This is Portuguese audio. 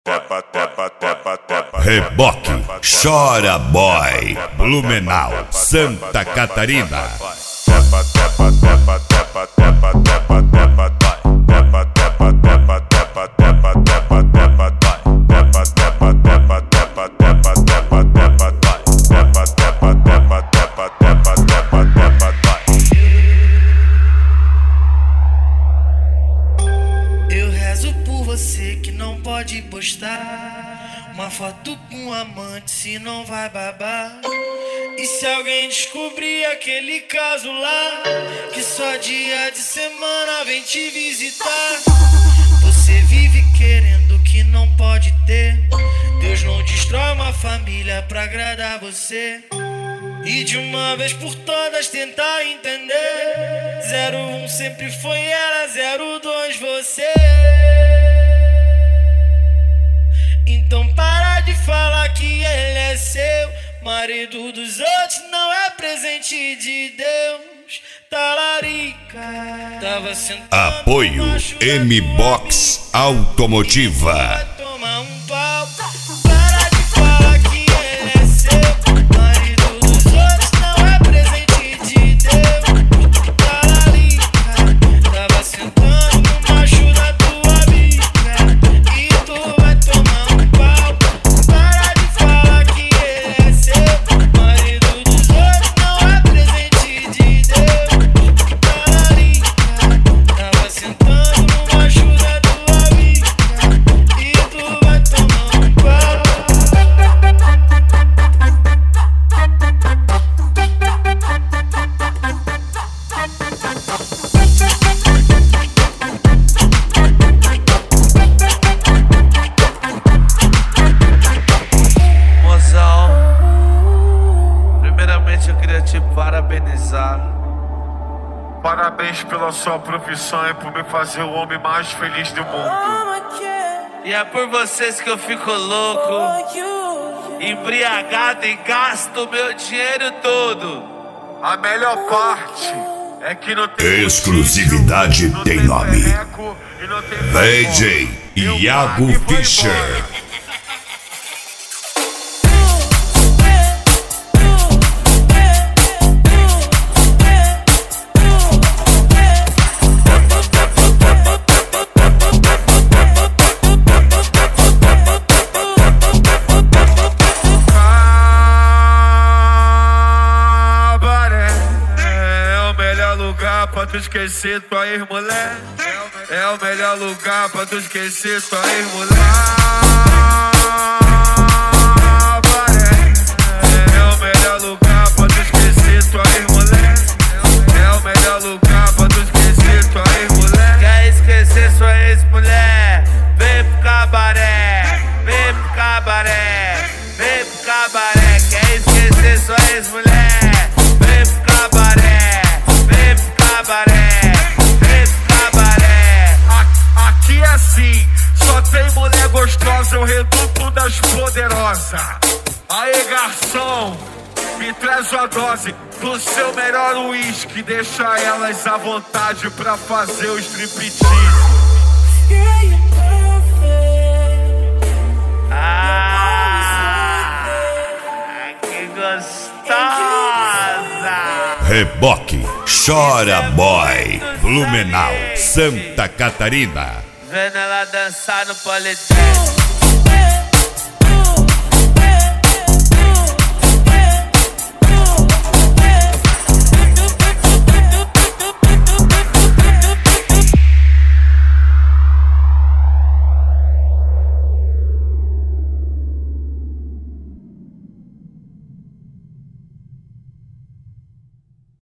Reboque, chora boy, Blumenau, Santa Catarina. Eu rezo por você que não pode postar uma foto com um amante, se não vai babar. E se alguém descobrir aquele caso lá, que só dia de semana vem te visitar. Você vive querendo o que não pode ter. Deus não destrói uma família pra agradar você. E de uma vez por todas tentar entender. 01 sempre foi ela, 02 você. Então para de falar que ele é seu. Marido dos outros não é presente de Deus. Talarica tava sentado. Apoio M-Box Automotiva. Vai tomar um pau. Para de falar que ele é seu. Marido dos outros não é presente de Deus. Talarica tava sentando no macho da tua bica. E tu vai tomar um pau. Para de falar que ele é seu. Marido dos outros não é presente de Deus. Talarica tava sentando no macho da tua bica. E tu vai tomar um pau. Mozão, primeiramente eu queria te parabenizar. Parabéns pela sua profissão e por me fazer o homem mais feliz do mundo. E é por vocês que eu fico louco, embriagado e gasto meu dinheiro todo. A melhor parte é que não tem Exclusividade motivo, não tem nome. perreco e não tem VJ Eu Iago pago e vou Fischer. embora. Cabaré é o melhor lugar pra tu esquecer tua ex-mulher. É o melhor lugar pra tu esquecer tua ex-mulher. Cabaré é o melhor lugar pra tu esquecer tua ex-mulher. É o melhor lugar pra tu esquecer tua ex-mulher. Quer esquecer sua ex-mulher? Vem pro cabaré, vem pro cabaré, vem pro cabaré. Quer esquecer sua ex-mulher? Vem pro cabaré, vem pro cabaré, vem pro cabaré. Aqui é assim, só tem mulher gostosa, é o reduto das poderosas. Aê, garçom, me traz uma dose do seu melhor uísque. Deixa elas à vontade pra fazer o striptease. Que gostosa! Reboque, chora boy, Blumenau, Santa Catarina. Vendo ela dançar no polidense.